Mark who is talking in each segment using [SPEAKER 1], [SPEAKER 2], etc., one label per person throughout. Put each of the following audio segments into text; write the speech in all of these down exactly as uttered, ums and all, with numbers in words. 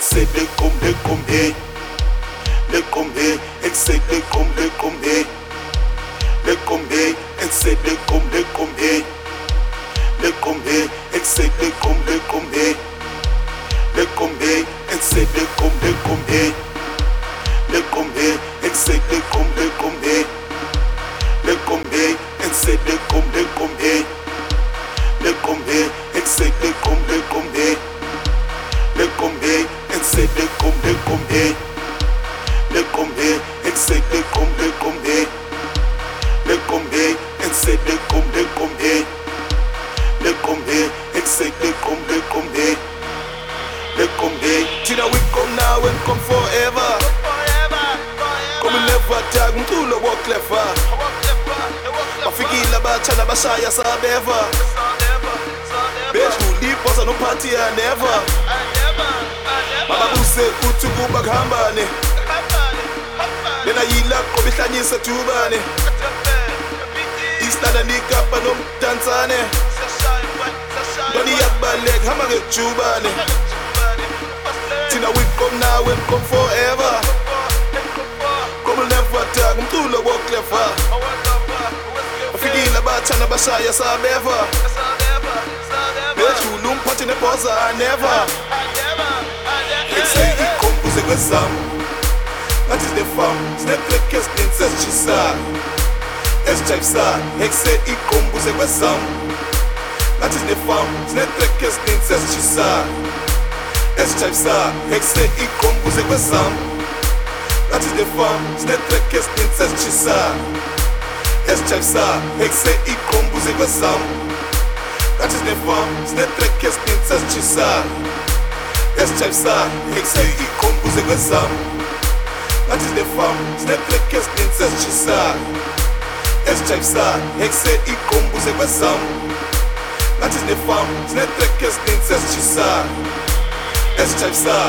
[SPEAKER 1] say they come, they come here. They come here, and say they come, they come here. They come here, and say they come, they come here. They come here, and say they come, they come here. They come here, and say they come, they come here. They come here, and say they come, they come here. They come here, and say they come, they come here. They come here, and say they come, they come here. They come here, and say they come, they come here. They come here, and say they come, they come here. They come here, and say they come, they come here. They come here, and say they come, they come here. They come here. Tina, we come now and come forever. Come and never tag, mtulo walk clever. Mafikila bachana bashaya sabeva. Bitch, who deep was no party I never. Baba buse kutuku baghambane. Then I yila kobihlanyisa tubane. Istada nikapa no tanzane. Doni yakbalek hamage tubane. Tina we come now and come forever. Come and never tag, mtulo walk clever. Mafikila bachana bashaya sabeva. Bitch, who loom punch in the posa I never. They say he come with a sam. That is the farm. Snap the kiss princess she saw. S type star. He say he come with a sam. That is the farm. Snap the kiss princess she saw. S type star. He say he come with a sam. That is the farm. Snap the kiss princess she saw. S type star. He say he come with a sam. That is the farm. Snap the kiss princess she saw. S type star. He say he come with a sam. That is the farm. Snap the kiss princess she saw. S type star. He say he come with a sam. That is the farm. Snap the kiss princess she saw. S type star.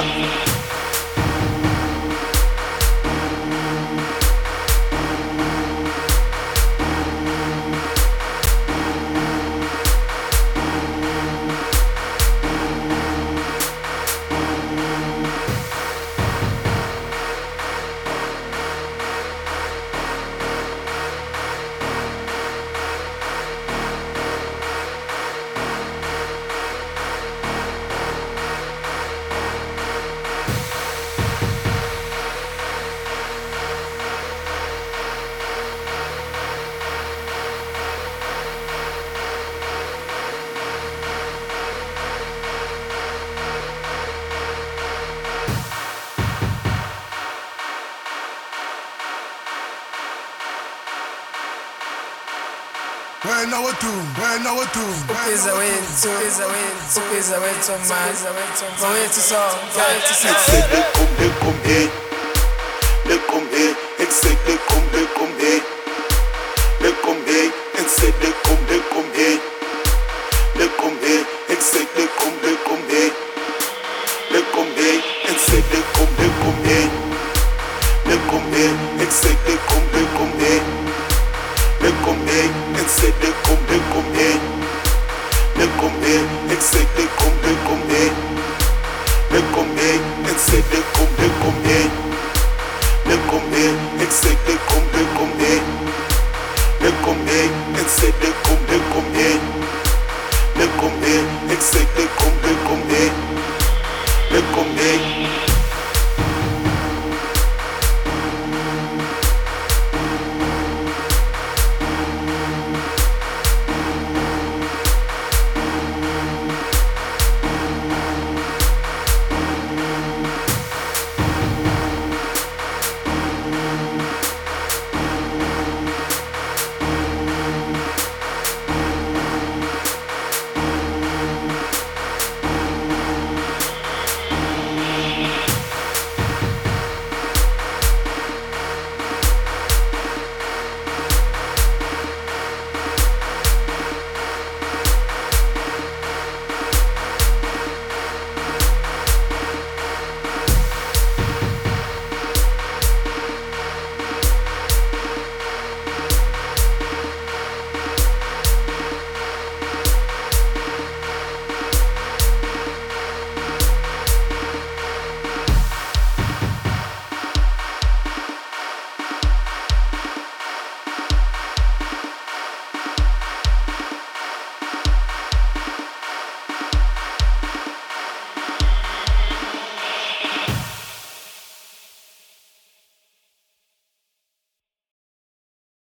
[SPEAKER 2] When I want to, when I want to,
[SPEAKER 3] Upeza wetu, upeza wetu, upeza wetu man, upeza wetu song, wetu song.
[SPEAKER 1] Say they come, they come here. They come here, and say they come, they come here. They come here, and say they come, they come here. They come here, and say they come, they come here. They come here, and say they come, they come here. They come here, and say they come, they come here. They come here, and say they come, they come here. They come here, and say they come, they come here. They come here, and say they come, they come here. They come here, and say they come, they come here. They come here, and say they come, they come here. They come here, and say they come, they come here. They come here.